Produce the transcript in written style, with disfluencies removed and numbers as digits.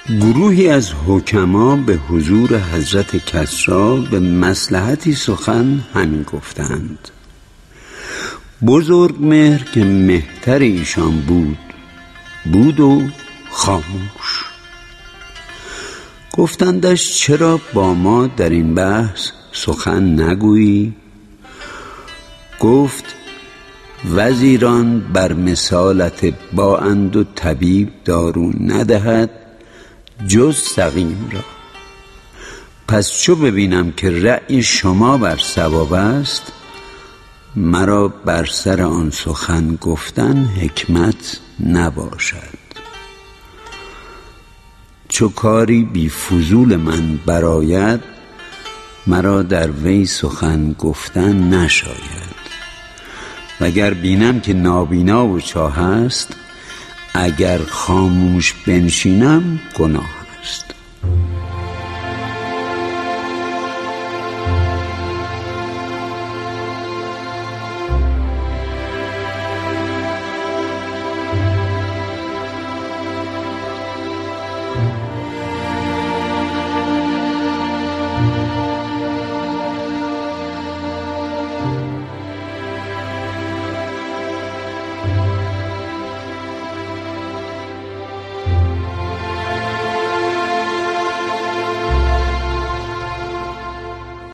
گروهی از حکما به حضور حضرت کسری به مصلحتی سخن همین گفتند. بزرگمهر که مهتر ایشان بود و خاموش. گفتندش چرا با ما در این بحث سخن نگویی؟ گفت وزیران بر مثالت بااند و طبیب دارو ندهد جز سقیم را. پس چو ببینم که رأی شما بر صواب است، مرا بر سر آن سخن گفتن حکمت نباشد. چو کاری بی فضول من براید، مرا در وی سخن گفتن نشاید. وگر بینم که نابینا و چاه است، اگر خاموش بنشینم گناه است.